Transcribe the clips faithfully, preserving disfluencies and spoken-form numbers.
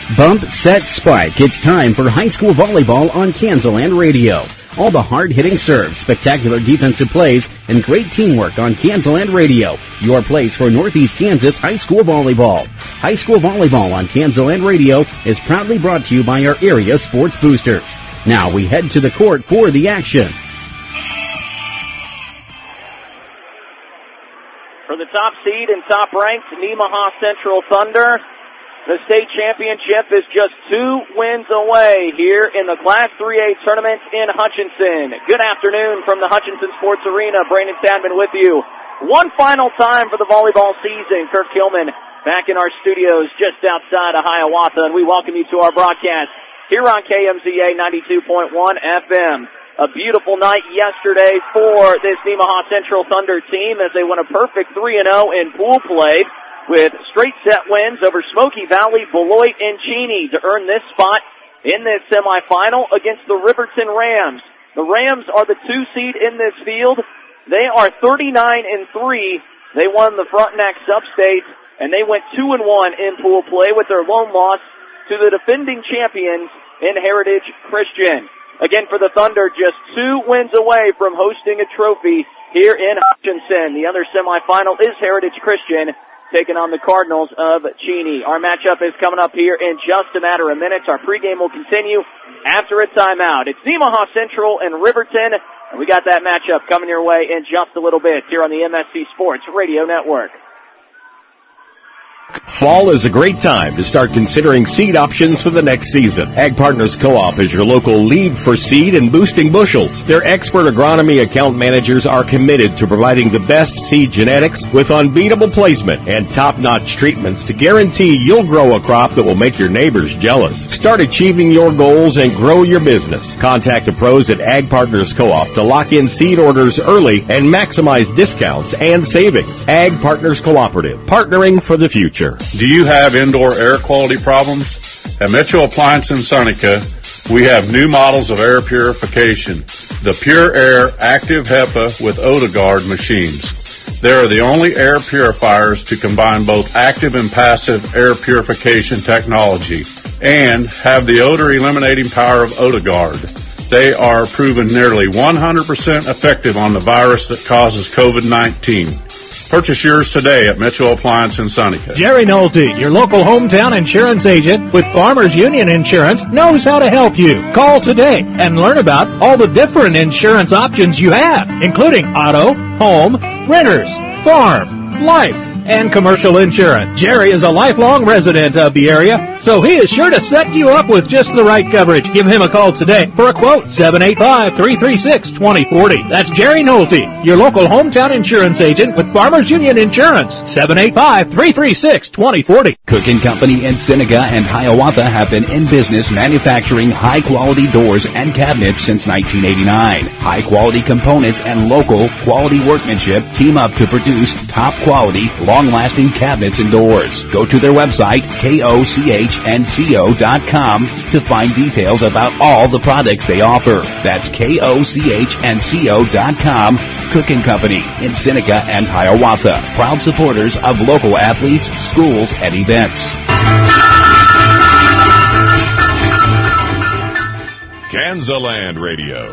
Bump, set, spike. It's time for high school volleyball on Kansaland Radio. All the hard-hitting serves, spectacular defensive plays, and great teamwork on Kansaland Radio. Your place for Northeast Kansas high school volleyball. High school volleyball on Kansaland Radio is proudly brought to you by our area sports boosters. Now we head to the court for the action. For the top seed and top-ranked Nemaha Central Thunder, the state championship is just two wins away here in the Class three A tournament in Hutchinson. Good afternoon from the Hutchinson Sports Arena. Brandon Stadman with you. One final time for the volleyball season. Kirk Hillman back in our studios just outside of Hiawatha, and we welcome you to our broadcast here on K M Z A ninety-two point one F M. A beautiful night yesterday for this Nemaha Central Thunder team as they won a perfect three and oh in pool play, with straight set wins over Smoky Valley, Beloit, and Cheney to earn this spot in this semifinal against the Riverton Rams. The Rams are the two seed in this field. They are thirty-nine and three. They won the Frontenac Substate, and they went two and one in pool play with their lone loss to the defending champions in Heritage Christian. Again, for the Thunder, just two wins away from hosting a trophy here in Hutchinson. The other semifinal is Heritage Christian, taking on the Cardinals of Cheney. Our matchup is coming up here in just a matter of minutes. Our pregame will continue after a timeout. It's Nemaha Central and Riverton, and we got that matchup coming your way in just a little bit here on the M S C Sports Radio Network. Fall is a great time to start considering seed options for the next season. Ag Partners Co-op is your local lead for seed and boosting bushels. Their expert agronomy account managers are committed to providing the best seed genetics with unbeatable placement and top-notch treatments to guarantee you'll grow a crop that will make your neighbors jealous. Start achieving your goals and grow your business. Contact the pros at Ag Partners Co-op to lock in seed orders early and maximize discounts and savings. Ag Partners Cooperative, partnering for the future. Do you have indoor air quality problems? At Metro Appliance in Seneca, we have new models of air purification, the Pure Air Active HEPA with OdoGuard machines. They are the only air purifiers to combine both active and passive air purification technology and have the odor eliminating power of OdoGuard. They are proven nearly one hundred percent effective on the virus that causes COVID nineteen. Purchase yours today at Metro Appliance in Seneca. Jerry Nolte, your local hometown insurance agent with Farmers Union Insurance, knows how to help you. Call today and learn about all the different insurance options you have, including auto, home, renters, farm, life, and commercial insurance. Jerry is a lifelong resident of the area, so he is sure to set you up with just the right coverage. Give him a call today for a quote, seven eight five, three three six, two zero four zero. That's Jerry Nolte, your local hometown insurance agent with Farmers Union Insurance, seven eight five, three three six, two zero four zero. Cook and Company in Seneca and Hiawatha have been in business manufacturing high-quality doors and cabinets since nineteen eighty-nine. High-quality components and local quality workmanship team up to produce top-quality, long-lasting cabinets and doors. Go to their website, K O C H N C O dot com, to find details about all the products they offer. That's K O C H N C O dot com. Cook and Company in Seneca and Hiawatha, proud supporters of local athletes, schools, and events. Kansaland Radio.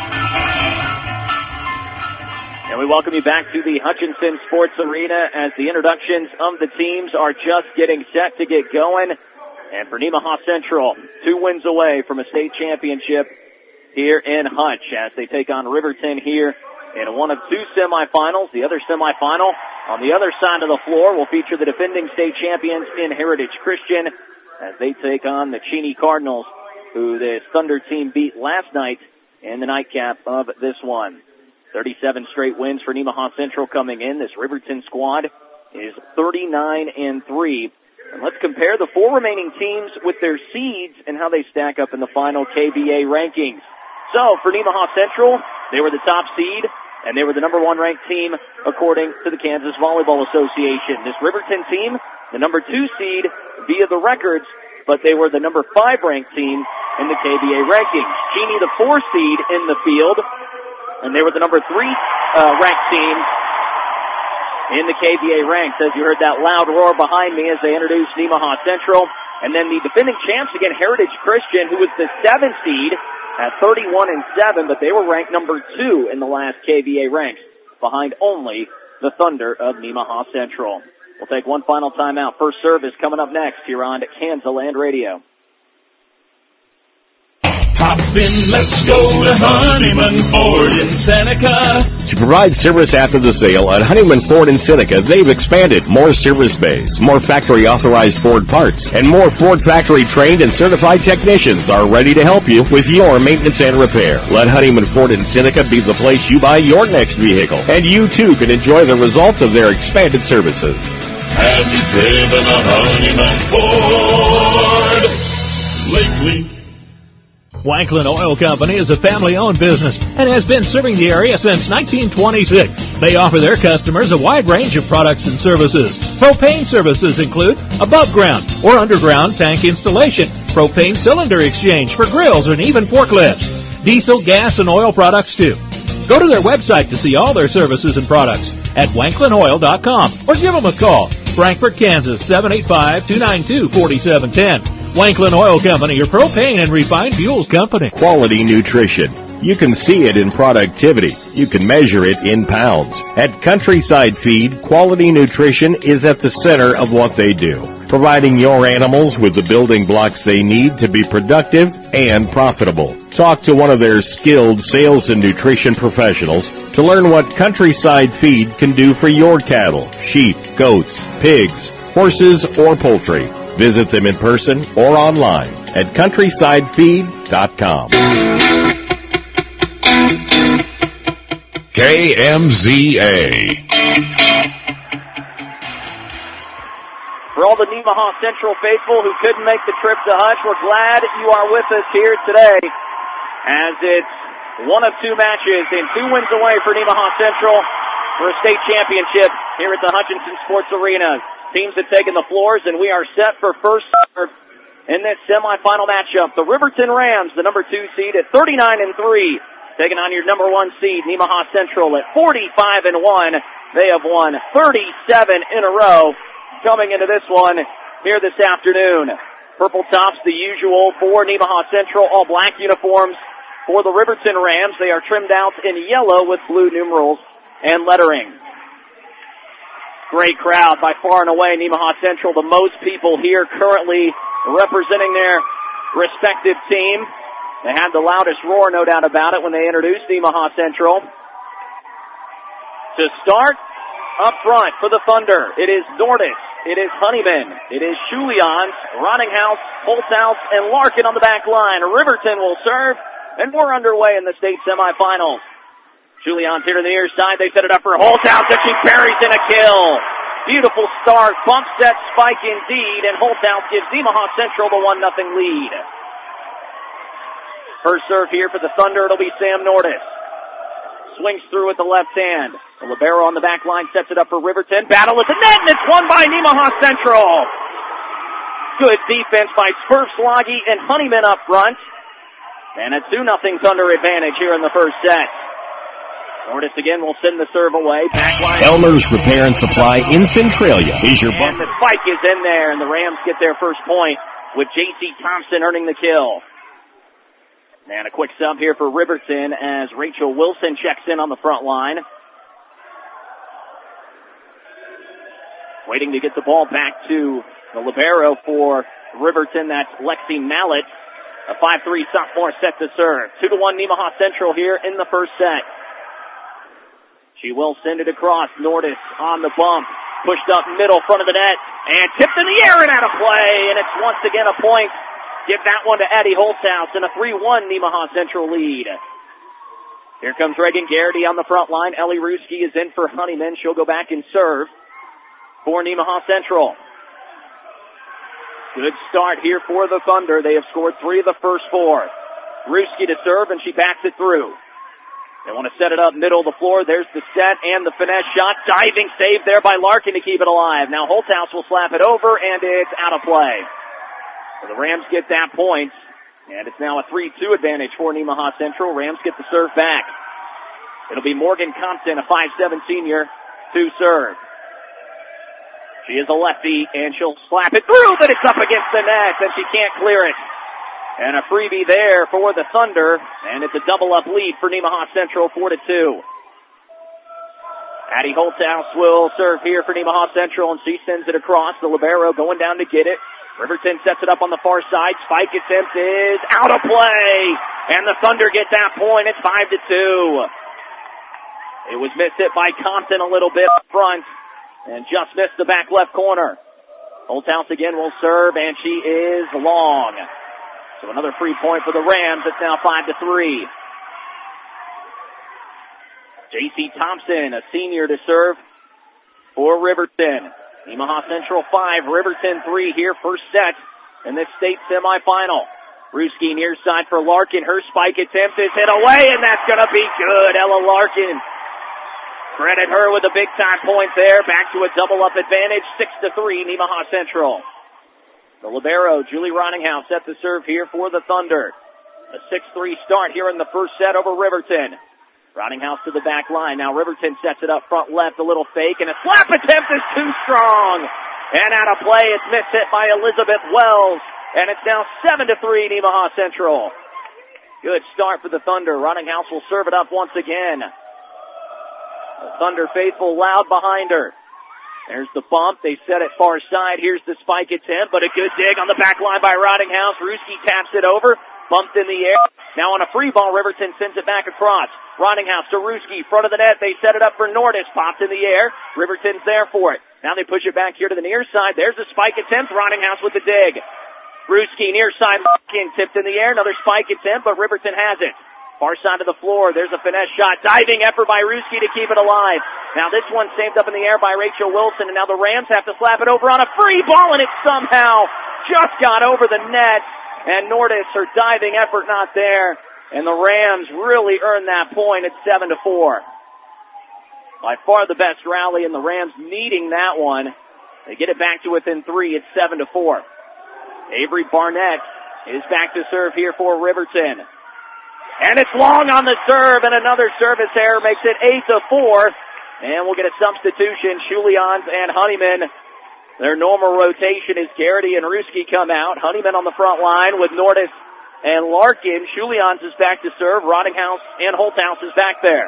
And we welcome you back to the Hutchinson Sports Arena as the introductions of the teams are just getting set to get going. And for Nemaha Central, two wins away from a state championship here in Hutch as they take on Riverton here in one of two semifinals. The other semifinal on the other side of the floor will feature the defending state champions in Heritage Christian as they take on the Cheney Cardinals, who the Thunder team beat last night in the nightcap of this one. thirty-seven straight wins for Nemaha Central coming in. This Riverton squad is thirty-nine and three. And let's compare the four remaining teams with their seeds and how they stack up in the final K B A rankings. So, for Nemaha Central, they were the top seed, and they were the number one ranked team according to the Kansas Volleyball Association. This Riverton team, the number two seed via the records, but they were the number five ranked team in the K B A rankings. Cheney, the four seed in the field, and they were the number three uh, ranked team in the K B A ranks. As you heard that loud roar behind me as they introduced Nemaha Central, And then the defending champs again, Heritage Christian, who was the seventh seed at thirty-one and seven, but they were ranked number two in the last K V A ranks, behind only the Thunder of Nemaha Central. We'll take one final timeout. First serve is coming up next here on Kansas Land Radio. Hop in, let's go to Honeyman Ford in Seneca. To provide service after the sale at Honeyman Ford in Seneca, they've expanded. More service bays, more factory-authorized Ford parts, and more Ford factory-trained and certified technicians are ready to help you with your maintenance and repair. Let Honeyman Ford in Seneca be the place you buy your next vehicle, and you too can enjoy the results of their expanded services. Have you driven a Honeyman Ford lately? Wanklin Oil Company is a family-owned business and has been serving the area since nineteen twenty-six. They offer their customers a wide range of products and services. Propane services include above-ground or underground tank installation, propane cylinder exchange for grills and even forklifts, diesel, gas, and oil products too. Go to their website to see all their services and products at wanklin oil dot com or give them a call. Frankfort, Kansas, seven eight five, two nine two, four seven one zero. Wanklin Oil Company, your propane and refined fuels company. Quality nutrition. You can see it in productivity. You can measure it in pounds. At Countryside Feed, quality nutrition is at the center of what they do, providing your animals with the building blocks they need to be productive and profitable. Talk to one of their skilled sales and nutrition professionals to learn what Countryside Feed can do for your cattle, sheep, goats, pigs, horses, or poultry. Visit them in person or online at countryside feed dot com. K M Z A. For all the Nemaha Central faithful who couldn't make the trip to Hutch, we're glad you are with us here today, as it's one of two matches and two wins away for Nemaha Central for a state championship here at the Hutchinson Sports Arena. Teams have taken the floors, and we are set for first serve in this semifinal matchup. The Riverton Rams, the number two seed at thirty-nine and three, taking on your number one seed, Nemaha Central, at forty-five and one. They have won thirty-seven in a row coming into this one here this afternoon. Purple tops, the usual for Nemaha Central, all black uniforms for the Riverton Rams. They are trimmed out in yellow with blue numerals and lettering. Great crowd by far and away. Nemaha Central, the most people here currently representing their respective team. They had the loudest roar, no doubt about it, when they introduced Nemaha Central. To start, up front for the Thunder, it is Nordis, it is Honeyman, it is Julians, Ronninghouse, Holthouse, and Larkin on the back line. Riverton will serve, and we're underway in the state semifinals. Julian's here to the near side. They set it up for Holthouse, and she buries in a kill. Beautiful start, bump set spike indeed, and Holthouse gives Nemaha Central the one nothing lead. First serve here for the Thunder, it'll be Sam Nordis. Swings through with the left hand. The libero on the back line sets it up for Riverton. Battle at the net, and it's won by Nemaha Central. Good defense by Sperfsloggy and Honeyman up front. And a two nothing Thunder advantage here in the first set. Nordis again will send the serve away. Backline. Elmer's Repair and Supply in Centralia is your And the spike is in there, and the Rams get their first point with J C Thompson earning the kill. And a quick sub here for Riverton as Rachel Wilson checks in on the front line. Waiting to get the ball back to the libero for Riverton. That's Lexi Mallett. A five three sophomore set to serve. two to one Nemaha Central here in the first set. She will send it across. Nordis on the bump. Pushed up middle, front of the net. And tipped in the air and out of play. And it's once again a point. Give that one to Addie Holthouse and a three one Nemaha Central lead. Here comes Reagan Garrity on the front line. Ellie Ruski is in for Honeyman. She'll go back and serve for Nemaha Central. Good start here for the Thunder. They have scored three of the first four. Ruski to serve, and she backs it through. They want to set it up middle of the floor. There's the set and the finesse shot. Diving save there by Larkin to keep it alive. Now Holthouse will slap it over, and it's out of play. So the Rams get that point, and it's now a three two advantage for Nemaha Central. Rams get the serve back. It'll be Morgan Compton, a five seven senior, to serve. She is a lefty, and she'll slap it through, but it's up against the net, and she can't clear it. And a freebie there for the Thunder, and it's a double-up lead for Nemaha Central, four to two. Addie Holthouse will serve here for Nemaha Central, and she sends it across. The libero going down to get it. Riverton sets it up on the far side. Spike attempt is out of play, and the Thunder get that point. It's five to two. It was missed hit by Compton a little bit up front, and just missed the back left corner. Holthouse again will serve, and she is long. So another free point for the Rams. It's now five to three. J C Thompson, a senior to serve for Riverton. Nemaha Central five, Riverton three here, first set in this state semifinal. Ruski near side for Larkin. Her spike attempt is hit away, and that's going to be good. Ella Larkin. Credit her with a big-time point there. Back to a double-up advantage, six to three, Nemaha Central. The libero, Julie Roninghouse, set to serve here for the Thunder. A six three start here in the first set over Riverton. Roninghouse to the back line. Now Riverton sets it up front left, a little fake, and a slap attempt is too strong. And out of play, it's missed hit by Elizabeth Wells. And it's now seven to three, Nemaha Central. Good start for the Thunder. Roninghouse will serve it up once again. The Thunder faithful loud behind her. There's the bump. They set it far side. Here's the spike attempt, but a good dig on the back line by Roninghouse. Ruski taps it over. Bumped in the air. Now on a free ball, Riverton sends it back across. Roninghouse to Ruski, front of the net. They set it up for Nordis. Popped in the air. Riverton's there for it. Now they push it back here to the near side. There's a spike attempt. Roninghouse with the dig. Ruski near side. Larkin tipped in the air. Another spike attempt, but Riverton has it. Far side of the floor. There's a finesse shot. Diving effort by Ruski to keep it alive. Now this one saved up in the air by Rachel Wilson, and now the Rams have to slap it over on a free ball, and it somehow just got over the net. And Nordis, her diving effort not there. And the Rams really earned that point. It's seven to four. By far the best rally, and the Rams needing that one. They get it back to within three. It's seven to four. Avery Barnett is back to serve here for Riverton. And it's long on the serve, and another service error makes it eight to four. And we'll get a substitution. Schulians and Honeyman. Their normal rotation is Garrity and Ruski come out. Honeyman on the front line with Nordis and Larkin. Schulians is back to serve. Roninghouse and Holthouse is back there.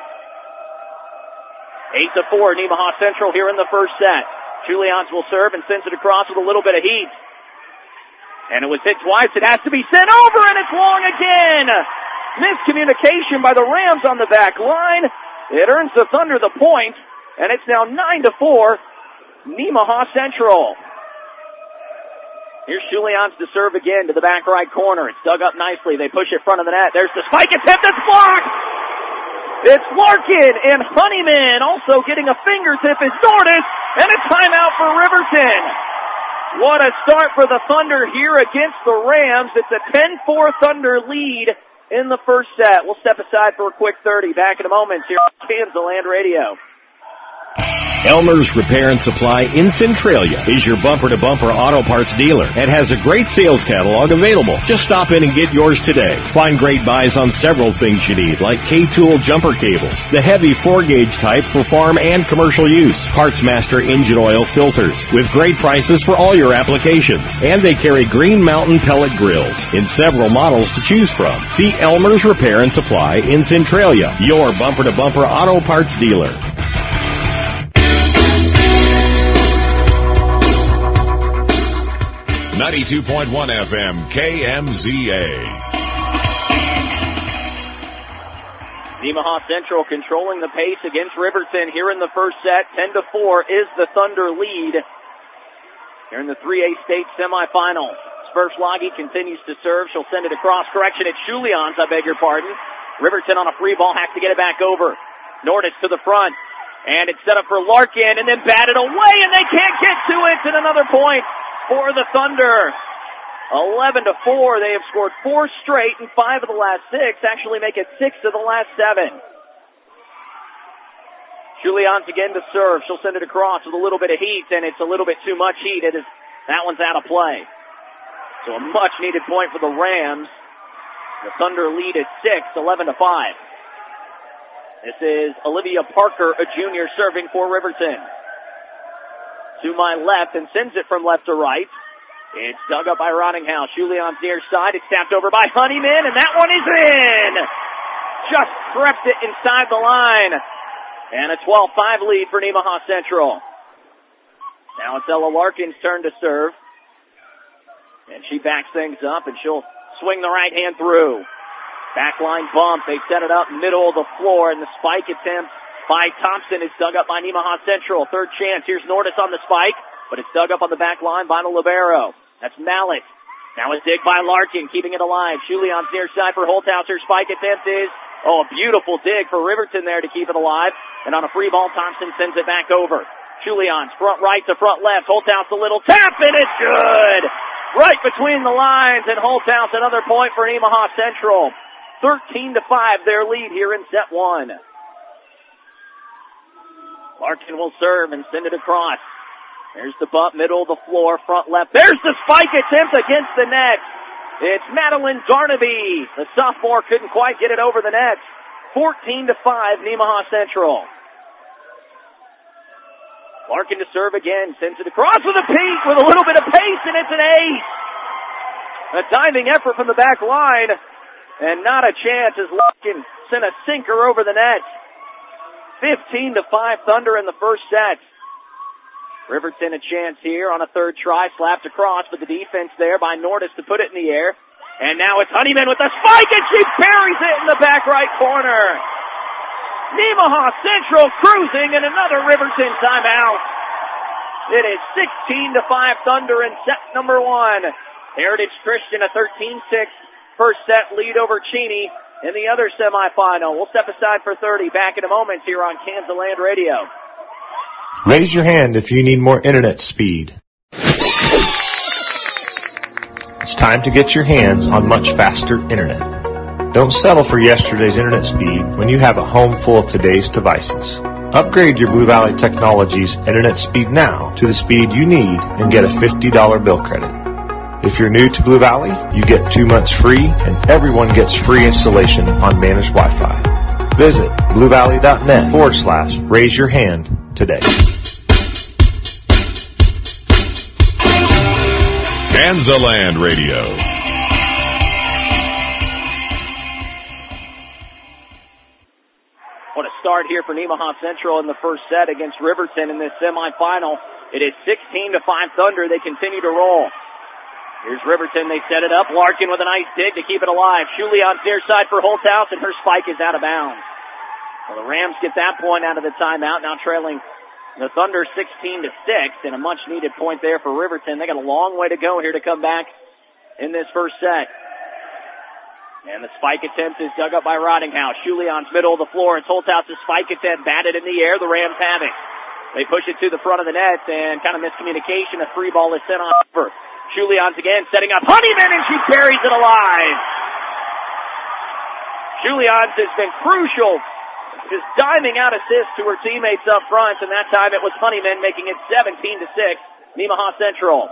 eight to four, Nemaha Central here in the first set. Schulians will serve and sends it across with a little bit of heat. And it was hit twice. It has to be sent over, and it's long again. Miscommunication by the Rams on the back line. It earns the Thunder the point, and it's now nine to four. Nemaha Central. Here's Schulians to serve again to the back right corner. It's dug up nicely. They push it front of the net. There's the spike attempt. It's blocked. It's Larkin and Honeyman also getting a fingertip. It's Nordis, and a timeout for Riverton. What a start for the Thunder here against the Rams. It's a ten four Thunder lead in the first set. We'll step aside for a quick thirty. Back in a moment here on Kansas Land Radio. Elmer's Repair and Supply in Centralia is your bumper-to-bumper auto parts dealer and has a great sales catalog available. Just stop in and get yours today. Find great buys on several things you need, like K-Tool jumper cables, the heavy four-gauge type for farm and commercial use, Partsmaster engine oil filters, with great prices for all your applications. And they carry Green Mountain pellet grills in several models to choose from. See Elmer's Repair and Supply in Centralia, your bumper-to-bumper auto parts dealer. ninety-two point one F M, K M Z A. Nemaha Central controlling the pace against Riverton here in the first set. ten to four is the Thunder lead here in the three A state semifinal. Sperslagi continues to serve. She'll send it across. Correction, it's Schulians, I beg your pardon. Riverton on a free ball, has to get it back over. Nordis to the front. And it's set up for Larkin, and then batted away, and they can't get to it. And another point for the Thunder. eleven to four. They have scored four straight and five of the last six. Actually make it six of the last seven. Schulians again to serve. She'll send it across with a little bit of heat, and it's a little bit too much heat. It is, that one's out of play. So a much-needed point for the Rams. The Thunder lead is six, eleven to five. This is Olivia Parker, a junior, serving for Riverton. to my left and sends it from left to right. It's dug up by Rottinghouse. Julian's near side. It's tapped over by Honeyman, and that one is in! Just crept it inside the line. And a twelve five lead for Nemaha Central. Now it's Ella Larkin's turn to serve. And she backs things up, and she'll swing the right hand through. Backline bump. They set it up middle of the floor, and the spike attempt by Thompson is dug up by Nemaha Central. Third chance. Here's Nordis on the spike, but it's dug up on the back line by the libero. That's Mallet. Now a dig by Larkin, keeping it alive. Julian's near side for Holthouse. Her spike attempt is, oh, a beautiful dig for Riverton there to keep it alive. And on a free ball, Thompson sends it back over. Julian's front right to front left. Holthouse a little tap, and it's good! Right between the lines, and Holthouse another point for Nemaha Central. thirteen to five, their lead here in set one. Larkin will serve and send it across. There's the bump, middle of the floor, front left. There's the spike attempt against the net. It's Madeline Darnaby. The sophomore couldn't quite get it over the net. fourteen to five, Nemaha Central. Larkin to serve again, sends it across with a peek, with a little bit of pace, and it's an ace. A diving effort from the back line, and not a chance as Larkin sent a sinker over the net. fifteen to five Thunder in the first set. Riverton a chance here on a third try, slapped across, but the defense there by Nordis to put it in the air. And now it's Honeyman with the spike, and she buries it in the back right corner. Nemaha Central cruising, and another Riverton timeout. It is sixteen to five Thunder in set number one. Heritage Christian a thirteen six first set lead over Cheney in the other semifinal. We'll step aside for thirty. Back in a moment here on Kansas Land Radio. Raise your hand if you need more internet speed. It's time to get your hands on much faster internet. Don't settle for yesterday's internet speed when you have a home full of today's devices. Upgrade your Blue Valley Technologies internet speed now to the speed you need and get a fifty dollars bill credit. If you're new to Blue Valley, you get two months free and everyone gets free installation on managed Wi-Fi. Visit bluevalley.net forward slash raise your hand today. Kansas Land Radio. What a start here for Nemaha Central in the first set against Riverton in this semifinal. It is sixteen to five Thunder. They continue to roll. Here's Riverton. They set it up. Larkin with a nice dig to keep it alive. Julian's near side for Holthouse, and her spike is out of bounds. Well, the Rams get that point out of the timeout, now trailing the Thunder sixteen to six, and a much-needed point there for Riverton. They got a long way to go here to come back in this first set. And the spike attempt is dug up by Rottinghouse. Julian's middle of the floor. It's Holthouse's spike attempt batted in the air. The Rams have it. They push it to the front of the net, and kind of miscommunication. A free ball is sent on over. Julian's again setting up Honeyman, and she buries it alive. Julian's has been crucial. Just diving out assist to her teammates up front, and that time it was Honeyman making it seventeen to six. Nemaha Central.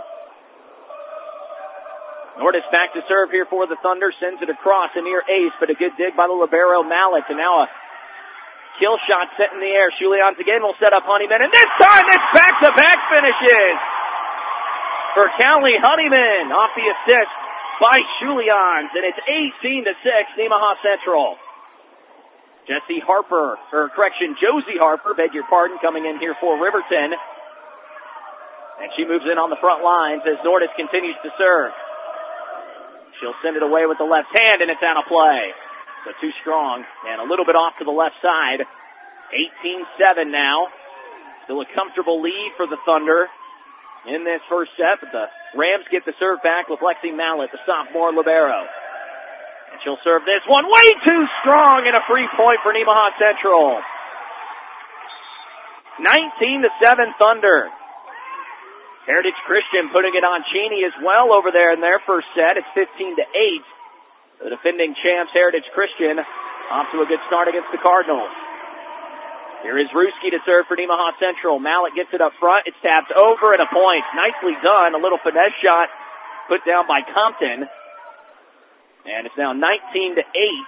Nordis back to serve here for the Thunder, sends it across, a near ace, but a good dig by the libero Mallet, and now a kill shot set in the air. Julian's again will set up Honeyman, and this time it's back-to-back finishes for Callie Honeyman off the assist by Julian's, and it's eighteen to six, Nemaha Central. Jesse Harper, or correction, Josie Harper, beg your pardon, coming in here for Riverton. And she moves in on the front lines as Nordis continues to serve. She'll send it away with the left hand, and it's out of play. So too strong, and a little bit off to the left side. eighteen seven now. Still a comfortable lead for the Thunder in this first set, but the Rams get the serve back with Lexi Mallet, the sophomore libero. And she'll serve this one way too strong, and a free point for Nemaha Central. nineteen to seven Thunder. Heritage Christian putting it on Cheney as well over there in their first set. It's fifteen to eight. The defending champs, Heritage Christian, off to a good start against the Cardinals. Here is Ruski to serve for Nemaha Central. Mallet gets it up front. It's tapped over and a point. Nicely done. A little finesse shot put down by Compton. And it's now nineteen to eight.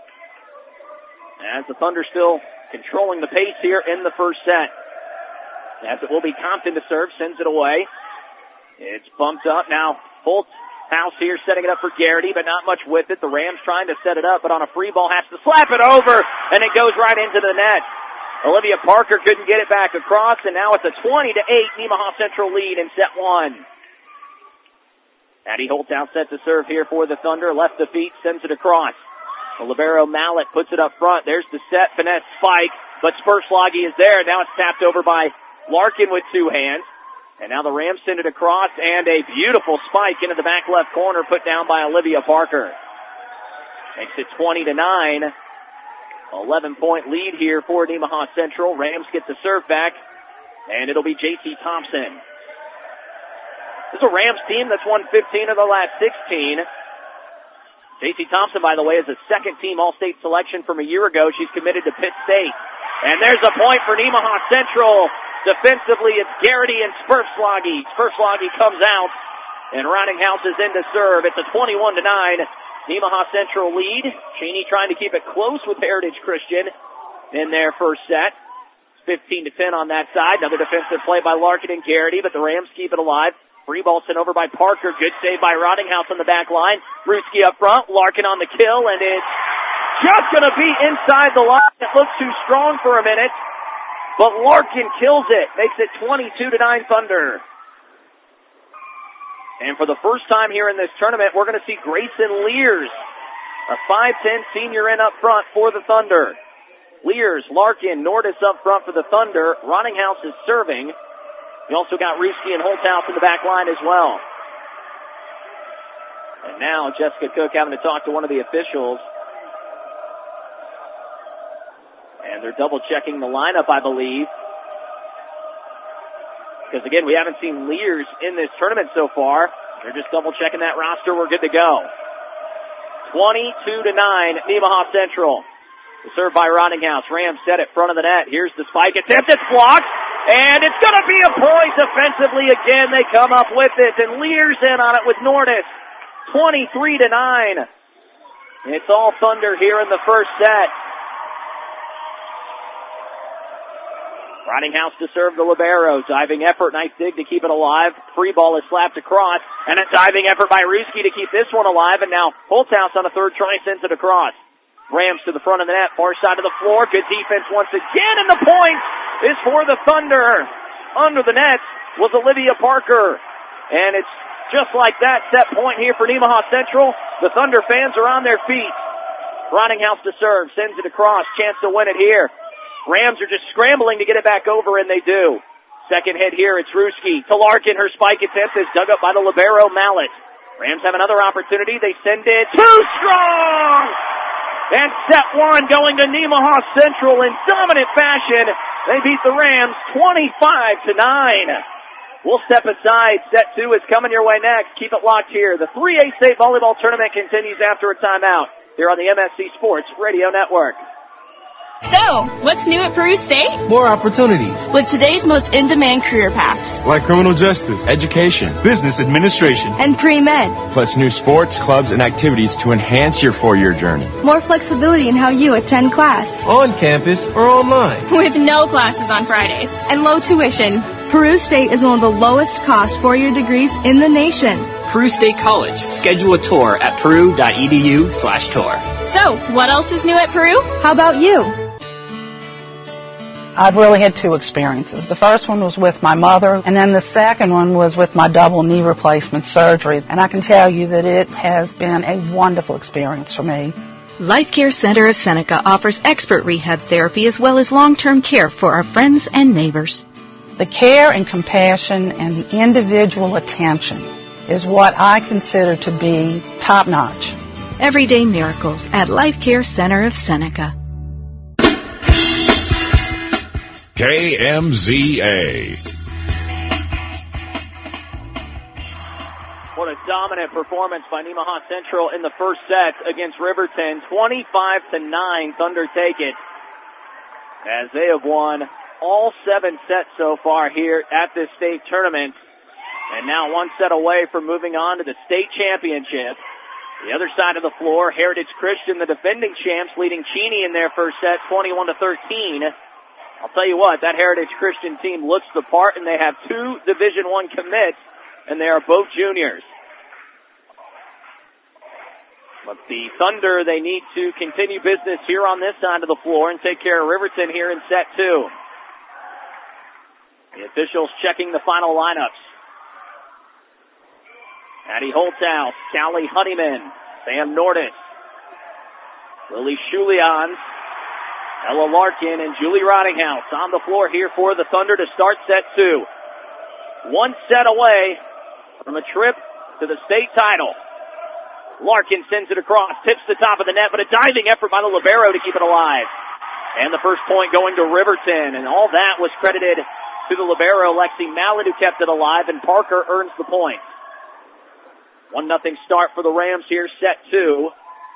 As the Thunder still controlling the pace here in the first set. As it will be Compton to serve, sends it away. It's bumped up. Now, Holt House here setting it up for Garrity, but not much with it. The Rams trying to set it up, but on a free ball has to slap it over, and it goes right into the net. Olivia Parker couldn't get it back across, and now it's a twenty to eight Nemaha Central lead in set one. Addie Holthouse set to serve here for the Thunder. Left the feet, sends it across. The libero Mallet puts it up front. There's the set, finesse spike, but Sperslagi is there. Now it's tapped over by Larkin with two hands. And now the Rams send it across, and a beautiful spike into the back left corner put down by Olivia Parker. Makes it twenty to nine. eleven point lead here for Nemaha Central. Rams get the serve back, and it'll be J T Thompson. This is a Rams team that's won fifteen of the last sixteen. J T Thompson, by the way, is a second-team All-State selection from a year ago. She's committed to Pitt State. And there's a point for Nemaha Central. Defensively, it's Garrity and Sperslagi. Sperslagi comes out, and Ridinghouse is in to serve. It's a twenty-one to nine Nemaha Central lead. Cheney trying to keep it close with Heritage Christian in their first set. fifteen to ten on that side. Another defensive play by Larkin and Garrity, but the Rams keep it alive. Free ball sent over by Parker. Good save by Ridinghouse on the back line. Ruski up front. Larkin on the kill, and it's just going to be inside the line. It looks too strong for a minute. But Larkin kills it, makes it twenty-two to nine Thunder. And for the first time here in this tournament, we're going to see Grayson Lears, a five ten senior in up front for the Thunder. Lears, Larkin, Nordis up front for the Thunder. Roninghouse is serving. You also got Ruski and Holthouse in the back line as well. And now Jessica Cook having to talk to one of the officials. And they're double-checking the lineup, I believe. Because, again, we haven't seen Lears in this tournament so far. They're just double-checking that roster. We're good to go. twenty-two to nine, Nemaha Central. The serve by Roninghouse. Rams set it front of the net. Here's the spike attempt. It's blocked. And it's going to be a point defensively again. They come up with it. And Lears in on it with Nordis. twenty-three to nine. It's all Thunder here in the first set. Ridinghouse to serve the libero. Diving effort, nice dig to keep it alive. Free ball is slapped across. And a diving effort by Ruski to keep this one alive. And now Holthouse on a third try sends it across. Rams to the front of the net, far side of the floor. Good defense once again. And the point is for the Thunder. Under the net was Olivia Parker. And it's just like that. Set point here for Nemaha Central. The Thunder fans are on their feet. Roninghouse to serve. Sends it across. Chance to win it here. Rams are just scrambling to get it back over, and they do. Second hit here, it's Ruski to Larkin. Her spike attempt is dug up by the libero Mallet. Rams have another opportunity. They send it too strong! And set one going to Nemaha Central in dominant fashion. They beat the Rams twenty-five to nine. We'll step aside. Set two is coming your way next. Keep it locked here. The three A State Volleyball Tournament continues after a timeout here on the M S C Sports Radio Network. So, what's new at Peru State? More opportunities. With today's most in-demand career paths. Like criminal justice, education, business administration, and pre-med. Plus new sports, clubs, and activities to enhance your four-year journey. More flexibility in how you attend class. On campus or online. With no classes on Fridays. And low tuition. Peru State is one of the lowest cost four-year degrees in the nation. Peru State College. Schedule a tour at peru.edu slash tour. So, what else is new at Peru? How about you? I've really had two experiences. The first one was with my mother, and then the second one was with my double knee replacement surgery. And I can tell you that it has been a wonderful experience for me. Life Care Center of Seneca offers expert rehab therapy as well as long-term care for our friends and neighbors. The care and compassion and the individual attention is what I consider to be top-notch. Everyday miracles at Life Care Center of Seneca. K M Z A. What a dominant performance by Nemaha Central in the first set against Riverton. twenty-five to nine, Thunder take it. As they have won all seven sets so far here at this state tournament. And now one set away from moving on to the state championship. The other side of the floor, Heritage Christian, the defending champs, leading Cheney in their first set, twenty-one to thirteen. I'll tell you what, that Heritage Christian team looks the part, and they have two Division One commits, and they are both juniors. But the Thunder, they need to continue business here on this side of the floor and take care of Riverton here in set two. The officials checking the final lineups. Addie Holthouse, Callie Honeyman, Sam Nordis, Lily Schulians, Ella Larkin, and Julie Rottinghouse on the floor here for the Thunder to start set two. One set away from a trip to the state title. Larkin sends it across, tips the top of the net, but a diving effort by the libero to keep it alive. And the first point going to Riverton, and all that was credited to the libero, Lexi Mallett, who kept it alive, and Parker earns the point. One nothing start for the Rams here, set two.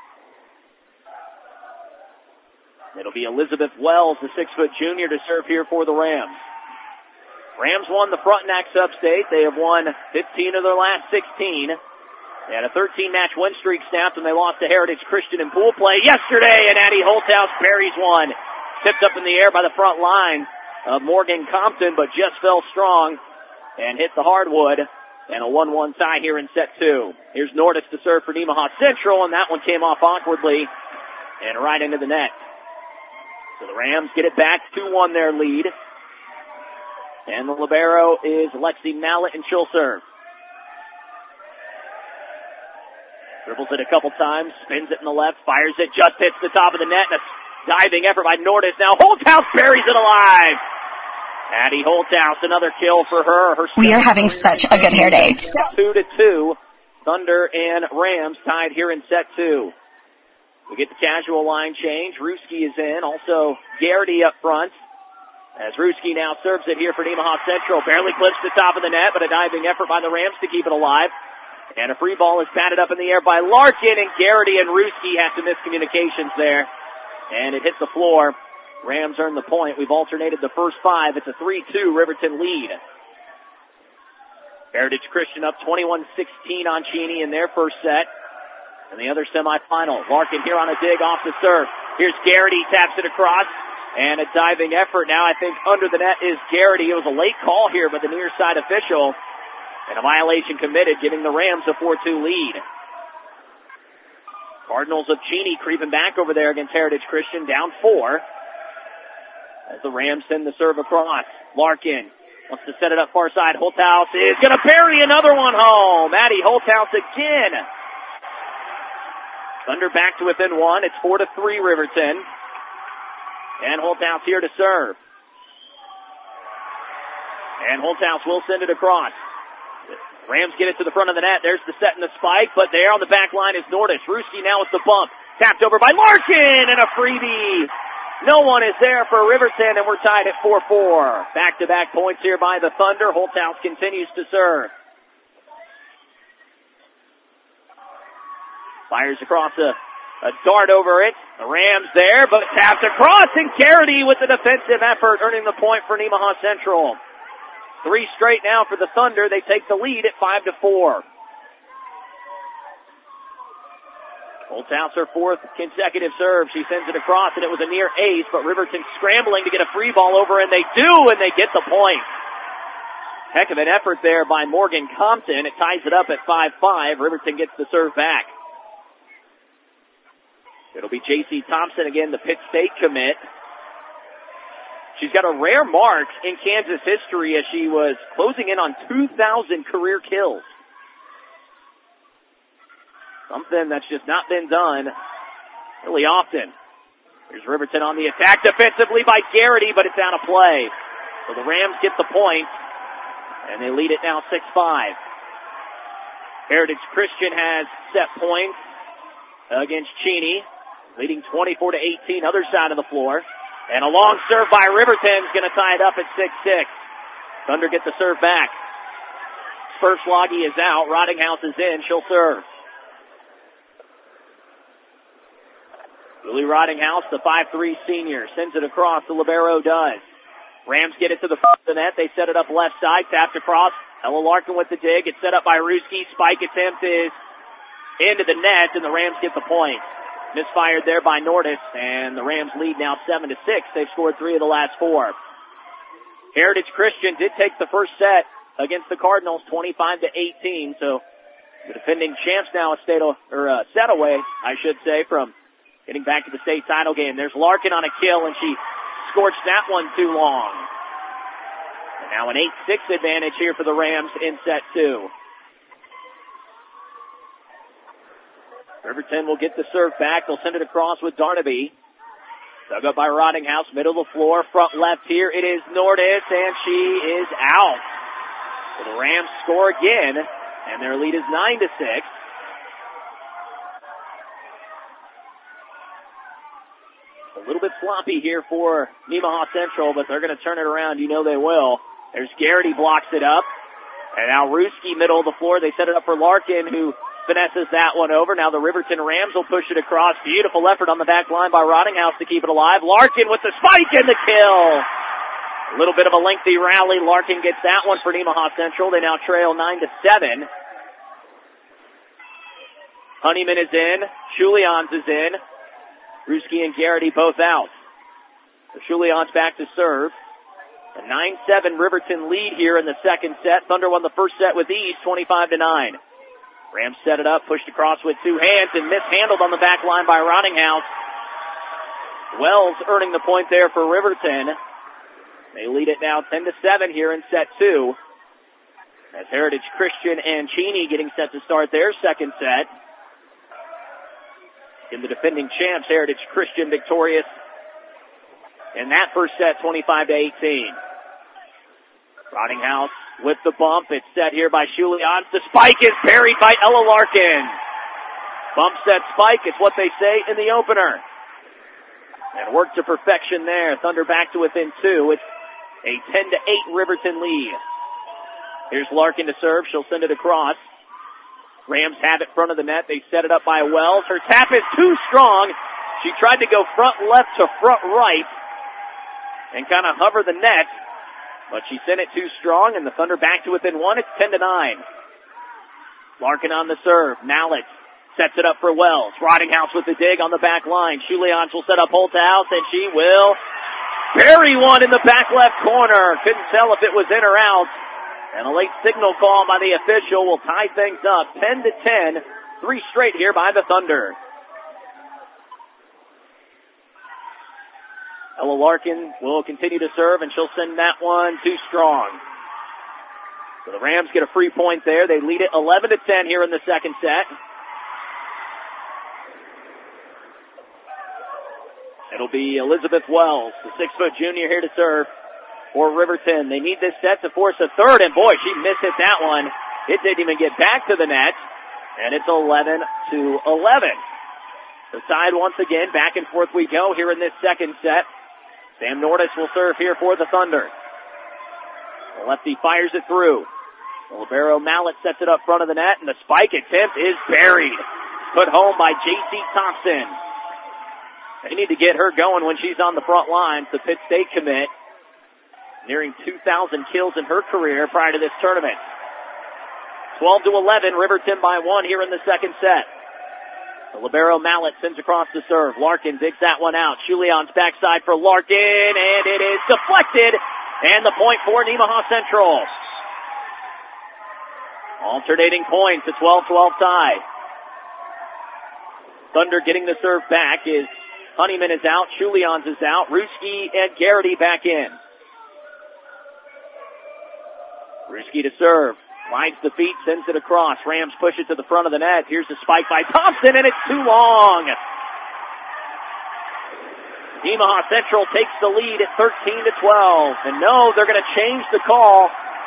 It'll be Elizabeth Wells, the six-foot junior, to serve here for the Rams. Rams won the Frontenacs upstate. They have won fifteen of their last sixteen. They had a thirteen-match win streak snapped, and they lost to Heritage Christian in pool play yesterday, and Addie Holthouse buries one. Tipped up in the air by the front line of Morgan Compton, but just fell strong and hit the hardwood. And a one one tie here in set two. Here's Nordis to serve for Nemaha Central, and that one came off awkwardly and right into the net. So the Rams get it back, two one their lead. And the libero is Lexi Mallett, and she'll serve. Dribbles it a couple times, spins it in the left, fires it, just hits the top of the net, and a diving effort by Nordis. Now Holthouse buries it alive. Addie Holthouse, another kill for her. her we are having such a good hair day. Two to two. Thunder and Rams tied here in set two. We get the casual line change. Ruski is in. Also Garrity up front. As Ruski now serves it here for Nemaha Central. Barely clips the top of the net, but a diving effort by the Rams to keep it alive. And a free ball is batted up in the air by Larkin, and Garrity and Ruski had some miscommunications there. And it hit the floor. Rams earn the point. We've alternated the first five. It's a three two Riverton lead. Heritage Christian up twenty-one sixteen on Cheney in their first set. And the other semifinal. Larkin here on a dig off the serve. Here's Garrity, taps it across. And a diving effort. Now I think under the net is Garrity. It was a late call here by the near side official. And a violation committed, giving the Rams a four two lead. Cardinals of Cheney creeping back over there against Heritage Christian, down four. As the Rams send the serve across. Larkin wants to set it up far side. Holthouse is going to bury another one home. Addie Holthouse again. Thunder back to within one. It's four to three Riverton. And Holthouse here to serve. And Holthouse will send it across. Rams get it to the front of the net. There's the set and the spike, but there on the back line is Nordis. Ruski now with the bump. Tapped over by Larkin, and a freebie. No one is there for Riverton, and we're tied at four four. Back-to-back points here by the Thunder. Holthouse continues to serve. Fires across a, a dart over it. The Rams there, but tapped across, and Garrity with the defensive effort, earning the point for Nemaha Central. Three straight now for the Thunder. They take the lead at five to four. Holthouse her fourth consecutive serve. She sends it across, and it was a near ace, but Riverton scrambling to get a free ball over, and they do, and they get the point. Heck of an effort there by Morgan Compton. It ties it up at five five. Riverton gets the serve back. It'll be J C Thompson again, the Pitt State commit. She's got a rare mark in Kansas history as she was closing in on two thousand career kills. Something that's just not been done really often. Here's Riverton on the attack defensively by Garrity, but it's out of play. So the Rams get the point, and they lead it now six five. Heritage Christian has set points against Cheney, leading twenty-four to eighteen, other side of the floor. And a long serve by Riverton's going to tie it up at six six. Thunder get the serve back. Spersloggy is out. Rottinghouse is in. She'll serve. Julie Rottinghouse, the five three senior, sends it across. The libero does. Rams get it to the front of the net. They set it up left side. Tapped across. Ella Larkin with the dig. It's set up by Ruski. Spike attempt is into the net, and the Rams get the point. Misfired there by Nordis, and the Rams lead now seven to six. They've scored three of the last four. Heritage Christian did take the first set against the Cardinals, twenty-five to eighteen. So the defending champs now a state or a set away, I should say, from getting back to the state title game. There's Larkin on a kill, and she scorched that one too long. And now an eight six advantage here for the Rams in set two. Riverton will get the serve back. They'll send it across with Darnaby. Dug up by Rottinghouse, middle of the floor, front left here. It is Nordis, and she is out. So the Rams score again, and their lead is nine to six. A little bit sloppy here for Nemaha Central, but they're going to turn it around. You know they will. There's Garrity, blocks it up. And now Ruski, middle of the floor. They set it up for Larkin, who finesses that one over. Now the Riverton Rams will push it across. Beautiful effort on the back line by Rottinghouse to keep it alive. Larkin with the spike and the kill. A little bit of a lengthy rally. Larkin gets that one for Nemaha Central. They now trail nine to seven. Honeyman is in. Shulians is in. Ruski and Garrity both out. So Shulians back to serve. A nine seven Riverton lead here in the second set. Thunder won the first set with ease, twenty-five to nine. Rams set it up, pushed across with two hands, and mishandled on the back line by Rottinghouse. Wells earning the point there for Riverton. They lead it now ten to seven here in set two. As Heritage Christian and Cheney getting set to start their second set. In the defending champs, Heritage Christian victorious in that first set, twenty-five to eighteen. Rottinghouse with the bump. It's set here by Shulians. The spike is parried by Ella Larkin. Bump set spike is what they say in the opener. And worked to perfection there. Thunder back to within two. It's a ten to eight Riverton lead. Here's Larkin to serve. She'll send it across. Rams have it front of the net. They set it up by Wells. Her tap is too strong. She tried to go front left to front right and kind of hover the net. But she sent it too strong, and the Thunder back to within one. It's ten to nine. Larkin on the serve. Mallett sets it up for Wells. Rottinghouse with the dig on the back line. Shulians will set up Holthouse, and she will bury one in the back left corner. Couldn't tell if it was in or out. And a late signal call by the official will tie things up. ten to ten. Three straight here by the Thunder. Ella Larkin will continue to serve, and she'll send that one too strong. So the Rams get a free point there. They lead it eleven to ten here in the second set. It'll be Elizabeth Wells, the six-foot junior, here to serve for Riverton. They need this set to force a third, and boy, she mishit that one. It didn't even get back to the net, and it's eleven to eleven. So tied once again, back and forth we go here in this second set. Sam Nordis will serve here for the Thunder. The lefty fires it through. The libero Mallett sets it up front of the net, and the spike attempt is buried. Put home by J C Thompson. They need to get her going when she's on the front lines. The Pitt State commit, nearing two thousand kills in her career prior to this tournament. twelve to eleven, Riverton by one here in the second set. The libero Mallett sends across the serve. Larkin digs that one out. Shulians backside for Larkin, and it is deflected. And the point for Nemaha Central. Alternating points, a twelve twelve tie. Thunder getting the serve back is Honeyman is out, Shulians is out, Ruski and Garrity back in. Ruski to serve. Lines the feet, sends it across. Rams push it to the front of the net. Here's the spike by Thompson, and it's too long. Nemaha Central takes the lead at thirteen to twelve. And no, they're going to change the call.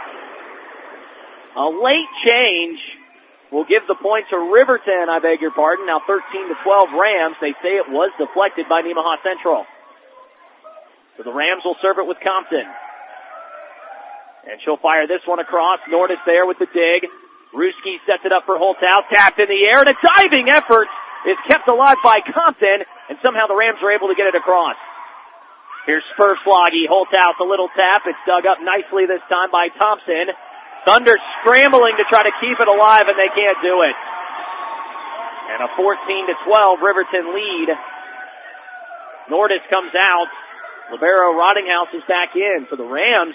A late change will give the point to Riverton, I beg your pardon. Now thirteen to twelve Rams. They say it was deflected by Nemaha Central. So the Rams will serve it with Compton. And she'll fire this one across. Nordis there with the dig. Ruski sets it up for Holthouse. Tapped in the air, and a diving effort is kept alive by Compton, and somehow the Rams are able to get it across. Here's Spersloggy. Holthouse, a little tap. It's dug up nicely this time by Thompson. Thunder scrambling to try to keep it alive, and they can't do it. And a fourteen to twelve Riverton lead. Nordis comes out. Libero Rottinghouse is back in for the Rams.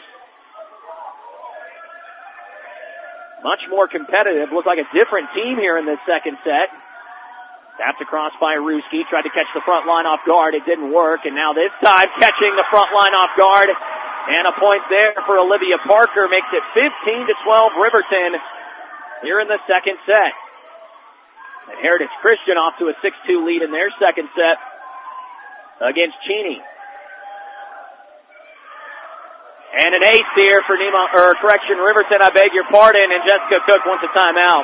Much more competitive. Looked like a different team here in this second set. Tapped across by Ruski. Tried to catch the front line off guard. It didn't work. And now this time catching the front line off guard. And a point there for Olivia Parker makes it fifteen to twelve Riverton here in the second set. And Heritage Christian off to a six two lead in their second set against Cheney. And an ace here for Nema, or correction, Riverton, I beg your pardon, and Jessica Cook wants a timeout.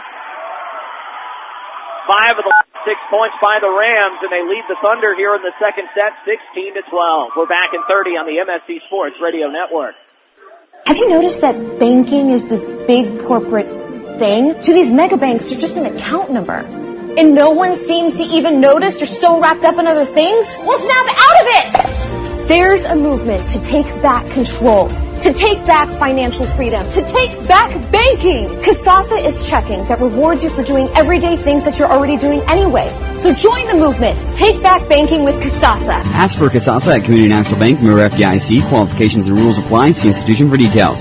Five of the six points by the Rams, and they lead the Thunder here in the second set, sixteen to twelve. We're back in thirty on the M S C Sports Radio Network. Have you noticed that banking is this big corporate thing? To these mega banks, they're just an account number. And no one seems to even notice you're so wrapped up in other things? Well, snap out of it! There's a movement to take back control, to take back financial freedom, to take back banking. Kasasa is checking that rewards you for doing everyday things that you're already doing anyway. So join the movement. Take back banking with Kasasa. Ask for Kasasa at Community National Bank, member F D I C. Qualifications and rules apply. See institution for details.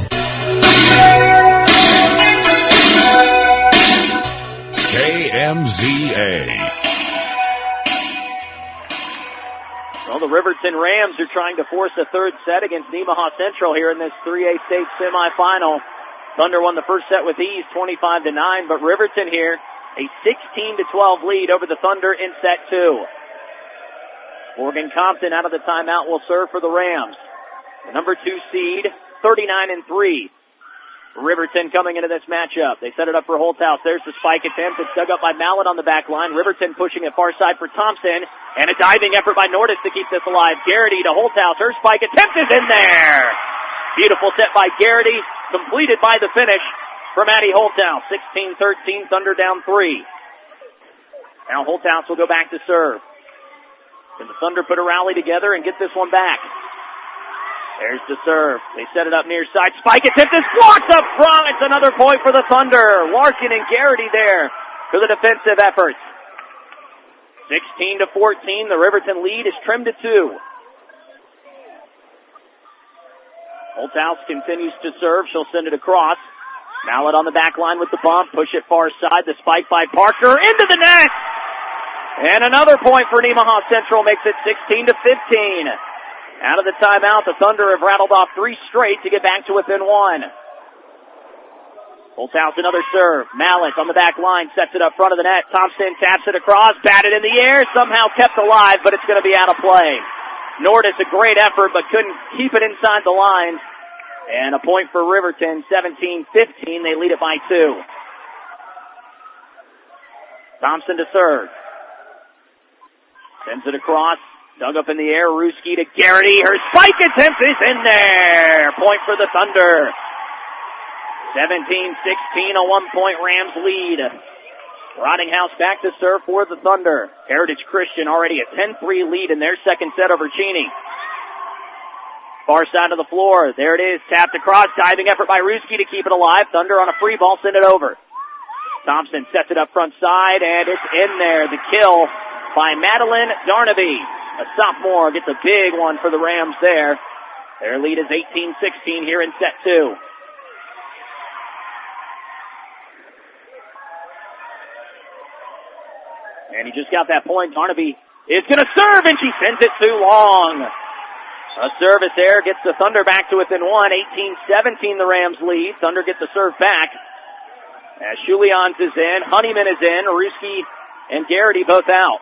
K M Z A. Well, the Riverton Rams are trying to force a third set against Nemaha Central here in this three A state semifinal. Thunder won the first set with ease, twenty-five to nine, but Riverton here, a sixteen to twelve lead over the Thunder in set two. Morgan Compton out of the timeout will serve for the Rams. The number two seed, thirty-nine and three. Riverton coming into this matchup. They set it up for Holthouse. There's the spike attempt. It's dug up by Mallet on the back line. Riverton pushing it far side for Thompson. And a diving effort by Nordis to keep this alive. Garrity to Holthouse. Her spike attempt is in there. Beautiful set by Garrity. Completed by the finish from Addie Holthouse. sixteen thirteen, Thunder down three. Now Holthouse will go back to serve. Can the Thunder put a rally together and get this one back? There's the serve. They set it up near side. Spike attempt is blocked up front. It's another point for the Thunder. Larkin and Garrity there for the defensive efforts. sixteen to fourteen. The Riverton lead is trimmed to two. Holthouse continues to serve. She'll send it across. Mallet on the back line with the bump. Push it far side. The spike by Parker into the net. And another point for Nemaha Central makes it sixteen to fifteen. Out of the timeout, the Thunder have rattled off three straight to get back to within one. Holthouse another serve. Mallet on the back line sets it up front of the net. Thompson taps it across, batted in the air, somehow kept alive, but it's going to be out of play. Nordis a great effort, but couldn't keep it inside the lines. And a point for Riverton, seventeen fifteen. They lead it by two. Thompson to serve. Sends it across. Dug up in the air, Ruski to Garrity. Her spike attempt is in there. Point for the Thunder. seventeen sixteen, a one-point Rams lead. Rottinghouse back to serve for the Thunder. Heritage Christian already a ten three lead in their second set over Cheney. Far side of the floor. There it is. Tapped across. Diving effort by Ruski to keep it alive. Thunder on a free ball. Send it over. Thompson sets it up front side, and it's in there. The kill by Madeline Darnaby. A sophomore gets a big one for the Rams there. Their lead is eighteen sixteen here in set two. And he just got that point. Darnaby is going to serve, and she sends it too long. A service there gets the Thunder back to within one. eighteen seventeen the Rams lead. Thunder gets the serve back. As Shulians is in, Honeyman is in, Ruski and Garrity both out.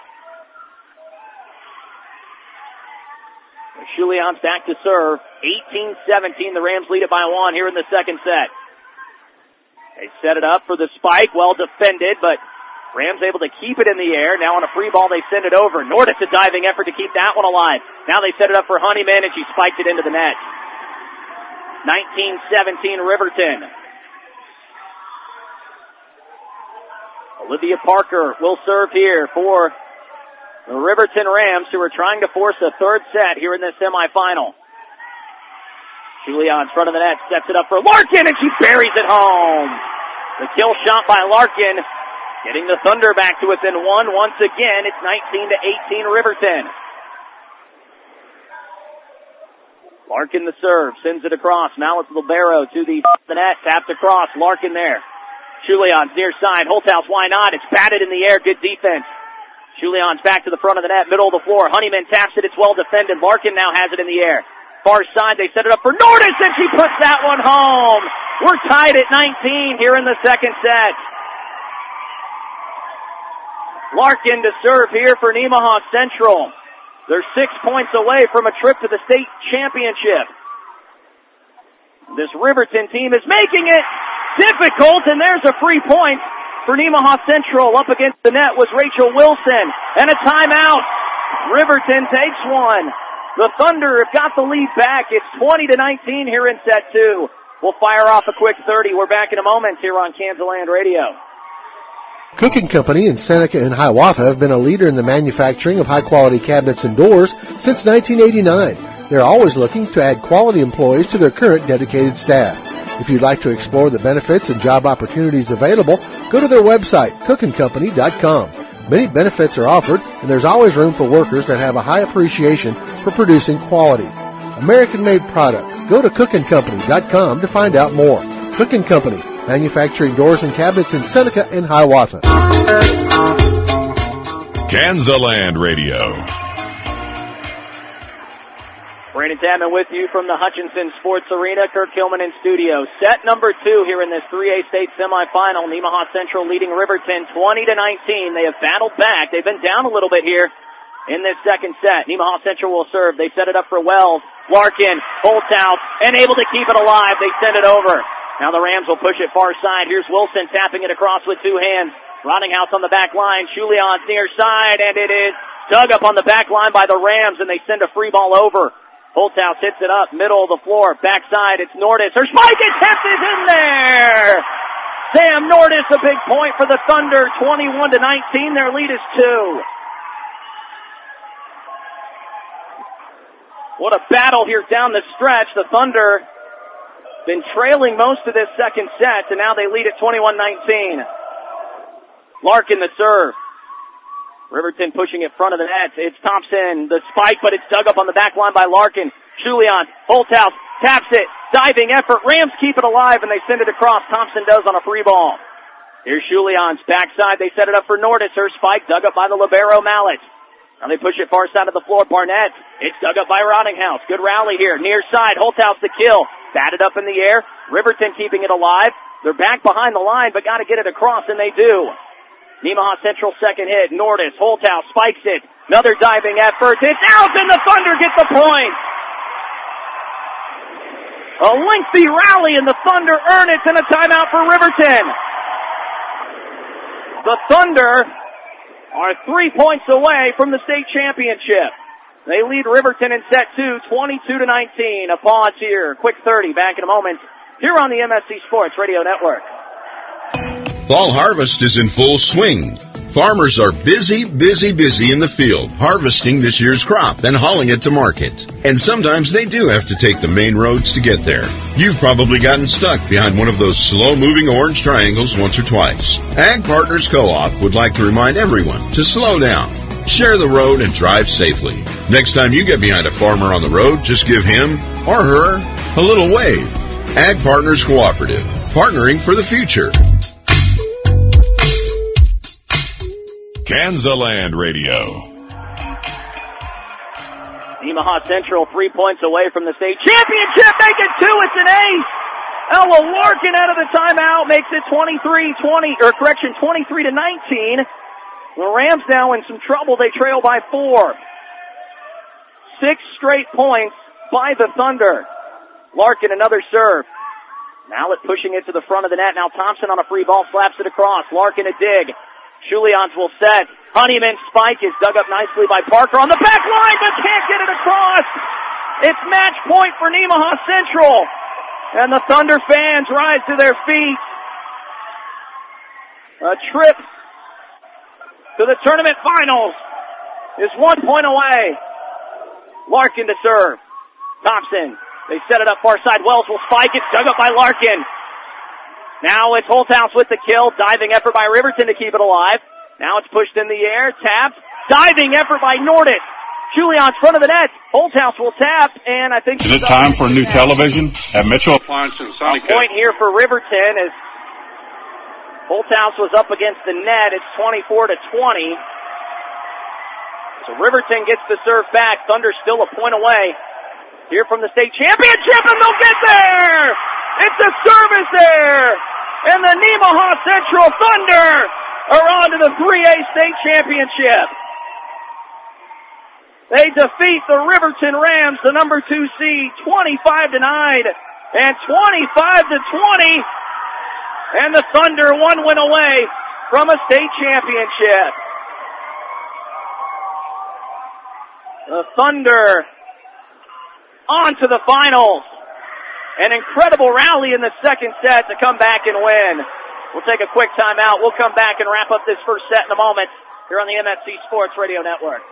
Shulians back to serve. eighteen seventeen, the Rams lead it by one here in the second set. They set it up for the spike, well defended, but Rams able to keep it in the air. Now on a free ball, they send it over. Nordis a diving effort to keep that one alive. Now they set it up for Honeyman, and she spiked it into the net. nineteen seventeen Riverton. Olivia Parker will serve here for the Riverton Rams, who are trying to force a third set here in this semifinal. Julia in front of the net, sets it up for Larkin, and she buries it home. The kill shot by Larkin Getting the Thunder back to within one once again. It's nineteen to eighteen Riverton. Larkin the serve, sends it across. Now it's Libero to the, the net, tapped across. Larkin there. Julian's near side. Holthouse, why not? It's batted in the air. Good defense. Julian's back to the front of the net, middle of the floor. Honeyman taps it. It's well defended. Larkin now has it in the air. Far side, they set it up for Nordis, and she puts that one home. We're tied at nineteen here in the second set. Larkin to serve here for Nemaha Central. They're six points away from a trip to the state championship. This Riverton team is making it difficult, and there's a free point for Nemaha Central. Up against the net was Rachel Wilson, and a timeout. Riverton takes one. The Thunder have got the lead back. It's twenty to nineteen here in set two. We'll fire off a quick thirty. We're back in a moment here on Kansas Land Radio. Cook and Company in Seneca and Hiawatha have been a leader in the manufacturing of high-quality cabinets and doors since nineteen eighty-nine. They're always looking to add quality employees to their current dedicated staff. If you'd like to explore the benefits and job opportunities available, go to their website, cook and company dot com. Many benefits are offered, and there's always room for workers that have a high appreciation for producing quality. American-made products. Go to cook and company dot com to find out more. Cook and Company, manufacturing doors and cabinets in Seneca and Hiawatha. Kansas Land Radio. Brandon Tapman with you from the Hutchinson Sports Arena. Kirk Hillman in studio. Set number two here in this three A state semifinal. Nemaha Central leading Riverton twenty to nineteen. They have battled back. They've been down a little bit here in this second set. Nemaha Central will serve. They set it up for Wells. Larkin, Holthouse, and able to keep it alive. They send it over. Now the Rams will push it far side. Here's Wilson tapping it across with two hands. Rottinghouse on the back line. Julian's near side, and it is dug up on the back line by the Rams, and they send a free ball over. Holthouse hits it up, middle of the floor, backside, it's Nordis. Her spike attempt is in there! Sam Nordis, a big point for the Thunder, twenty-one to nineteen, their lead is two. What a battle here down the stretch. The Thunder been trailing most of this second set, and now they lead at twenty-one nineteen. Larkin the serve. Riverton pushing it front of the net. It's Thompson, the spike, but it's dug up on the back line by Larkin. Julian, Holthouse, taps it, diving effort. Rams keep it alive, and they send it across. Thompson does on a free ball. Here's Julian's backside. They set it up for Nordis. Her spike dug up by the libero Mallet. Now they push it far side of the floor. Barnett, it's dug up by Rottinghouse. Good rally here. Near side, Holthouse the kill. Batted up in the air. Riverton keeping it alive. They're back behind the line, but got to get it across, and they do. Nemaha Central second hit. Nordis, Holthouse spikes it. Another diving effort. It's out, and the Thunder get the point. A lengthy rally, and the Thunder earn it, and a timeout for Riverton. The Thunder are three points away from the state championship. They lead Riverton in set two, twenty-two to nineteen. A pause here. Quick thirty. Back in a moment here on the M S C Sports Radio Network. Fall harvest is in full swing. Farmers are busy, busy, busy in the field, harvesting this year's crop, then hauling it to market. And sometimes they do have to take the main roads to get there. You've probably gotten stuck behind one of those slow-moving orange triangles once or twice. Ag Partners Co-op would like to remind everyone to slow down, share the road, and drive safely. Next time you get behind a farmer on the road, just give him or her a little wave. Ag Partners Cooperative, partnering for the future. Kansas Land Radio. Nemaha Central three points away from the state championship. Make it two. It's an ace. Ella Larkin out of the timeout makes it twenty-three twenty, or correction, twenty-three to nineteen. The Rams now in some trouble. They trail by four. Six straight points by the Thunder. Larkin another serve. Mallet pushing it to the front of the net. Now Thompson on a free ball slaps it across. Larkin a dig. Julians will set. Honeyman's spike is dug up nicely by Parker on the back line, but can't get it across. It's match point for Nemaha Central. And the Thunder fans rise to their feet. A trip to the tournament finals is one point away. Larkin to serve. Thompson. They set it up far side. Wells will spike it. Dug up by Larkin. Now it's Holthouse with the kill. Diving effort by Riverton to keep it alive. Now it's pushed in the air. Tapped. Diving effort by Nordic. Julian's front of the net. Holthouse will tap, and I think... Is it time for a new television at Mitchell Appliance in Sonica? A point here for Riverton as Holthouse was up against the net. It's twenty-four to twenty. So Riverton gets the serve back. Thunder still a point away here from the state championship, and they'll get there! It's a service there! And the Nemaha Central Thunder are on to the three A state championship. They defeat the Riverton Rams, the number two seed, twenty-five to nine and twenty-five to twenty. And the Thunder one win away from a state championship. The Thunder on to the finals. An incredible rally in the second set to come back and win. We'll take a quick timeout. We'll come back and wrap up this first set in a moment here on the M F C Sports Radio Network.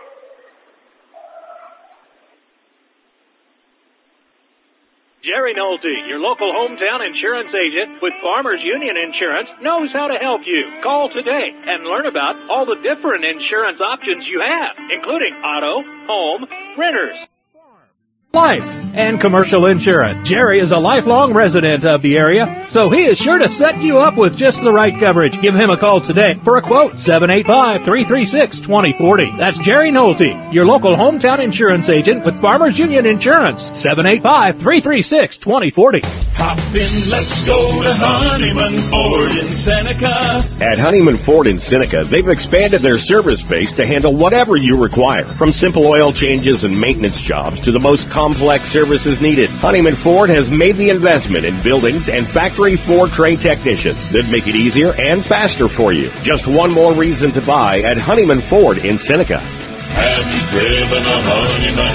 Jerry Nolte, your local hometown insurance agent with Farmers Union Insurance, knows how to help you. Call today and learn about all the different insurance options you have, including auto, home, renters, life, and commercial insurance. Jerry is a lifelong resident of the area, so he is sure to set you up with just the right coverage. Give him a call today for a quote, seven eight five, three three six, two zero four zero. That's Jerry Nolte, your local hometown insurance agent with Farmers Union Insurance, seven eight five, three three six, two zero four zero. Hop in, let's go to Honeyman Ford in Seneca. At Honeyman Ford in Seneca, they've expanded their service base to handle whatever you require, from simple oil changes and maintenance jobs to the most complex services needed. Honeyman Ford has made the investment in buildings and factory Ford trained technicians that make it easier and faster for you. Just one more reason to buy at Honeyman Ford in Seneca. Have you driven a Honeyman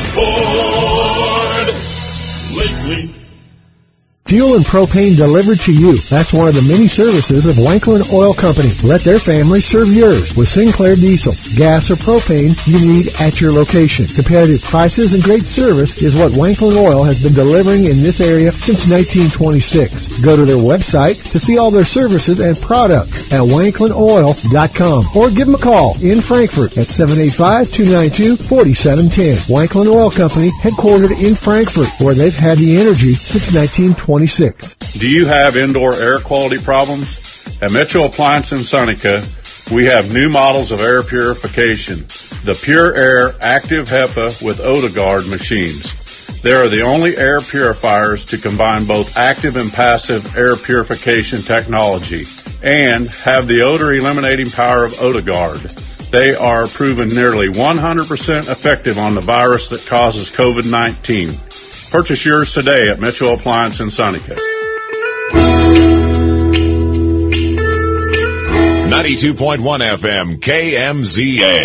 Ford lately? Fuel and propane delivered to you. That's one of the many services of Wanklin Oil Company. Let their family serve yours with Sinclair diesel, gas, or propane you need at your location. Competitive prices and great service is what Wanklin Oil has been delivering in this area since nineteen twenty-six. Go to their website to see all their services and products at wanklin oil dot com or give them a call in Frankfort at seven eight five, two nine two, four seven one zero. Wanklin Oil Company, headquartered in Frankfort, where they've had the energy since nineteen twenty-six. Do you have indoor air quality problems? At Mitchell Appliance in Seneca, we have new models of air purification, the Pure Air Active HEPA with OdoGuard machines. They are the only air purifiers to combine both active and passive air purification technology and have the odor eliminating power of OdoGuard. They are proven nearly one hundred percent effective on the virus that causes COVID nineteen. Purchase yours today at Mitchell Appliance in Seneca. ninety-two point one F M K M Z A.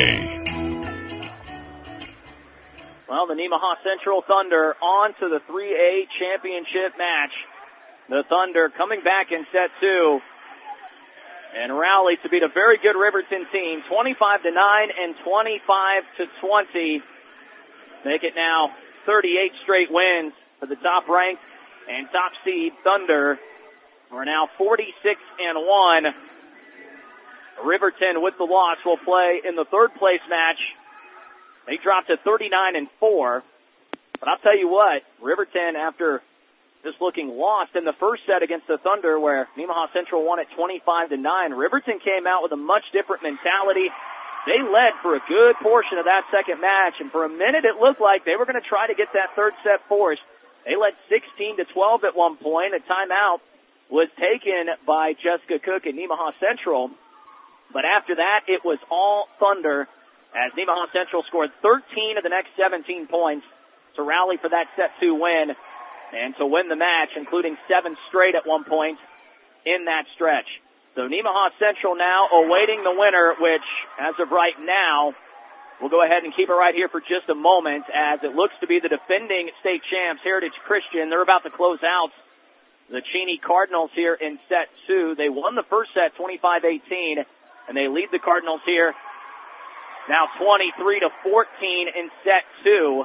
Well, the Nemaha Central Thunder on to the three A championship match. The Thunder coming back in set two and rally to beat a very good Riverton team, twenty-five to nine and twenty-five to twenty. Make it now thirty-eight straight wins for the top-ranked and top seed Thunder. We're now forty-six and one. Riverton with the loss will play in the third place match. They dropped to thirty-nine and four. But I'll tell you what, Riverton, after just looking lost in the first set against the Thunder, where Nemaha Central won at twenty-five to nine, Riverton came out with a much different mentality. They led for a good portion of that second match, and for a minute it looked like they were going to try to get that third set forced. They led sixteen to twelve at one point. A timeout was taken by Jessica Cook and Nemaha Central. But after that, it was all Thunder, as Nemaha Central scored thirteen of the next seventeen points to rally for that set two win and to win the match, including seven straight at one point in that stretch. So Nemaha Central now awaiting the winner, which, as of right now, we'll go ahead and keep it right here for just a moment, as it looks to be the defending state champs, Heritage Christian. They're about to close out the Cheney Cardinals here in set two. They won the first set twenty-five eighteen, and they lead the Cardinals here now twenty-three to fourteen in set two.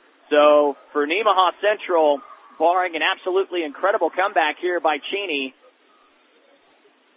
So for Nemaha Central, barring an absolutely incredible comeback here by Cheney,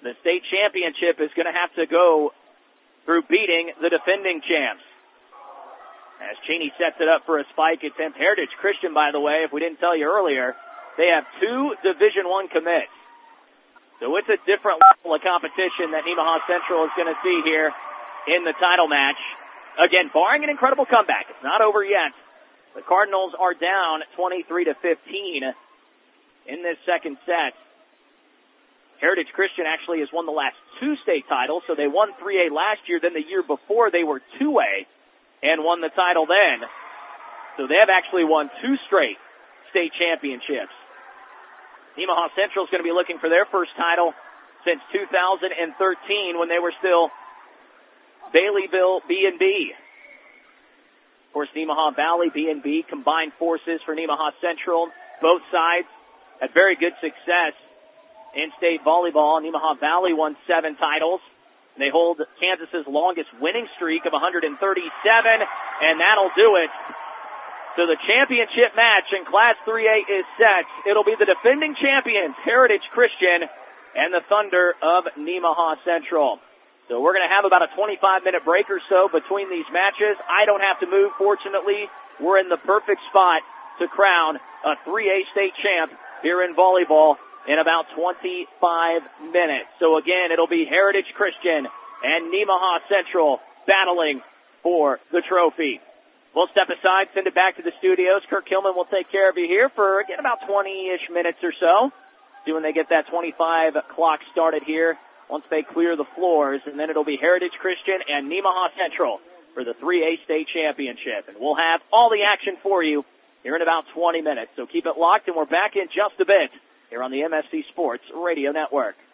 The state championship is going to have to go through beating the defending champs. As Cheney sets it up for a spike attempt. Heritage Christian, by the way, if we didn't tell you earlier, they have two Division I commits. So it's a different level of competition that Nemaha Central is going to see here in the title match. Again, barring an incredible comeback. It's not over yet. The Cardinals are down twenty-three to fifteen in this second set. Heritage Christian actually has won the last two state titles, so they won three A last year. Then the year before they were two A and won the title then. So they have actually won two straight state championships. Nemaha Central is going to be looking for their first title since two thousand thirteen when they were still Baileyville B and B. Of course, Nemaha Valley B and B combined forces for Nemaha Central. Both sides had very good success in state volleyball. Nemaha Valley won seven titles. They hold Kansas's longest winning streak of one hundred thirty-seven, and that'll do it. So the championship match in Class three A is set. It'll be the defending champions, Heritage Christian, and the Thunder of Nemaha Central. So we're going to have about a twenty-five minute break or so between these matches. I don't have to move, fortunately. We're in the perfect spot to crown a three A state champ here in volleyball in about twenty-five minutes. So again, it'll be Heritage Christian and Nemaha Central battling for the trophy. We'll step aside, send it back to the studios. Kirk Hillman will take care of you here for, again, about twenty-ish minutes or so. See when they get that twenty-five clock started here once they clear the floors. And then it'll be Heritage Christian and Nemaha Central for the three A state championship. And we'll have all the action for you here in about twenty minutes. So keep it locked, and we're back in just a bit here on the M S C Sports Radio Network.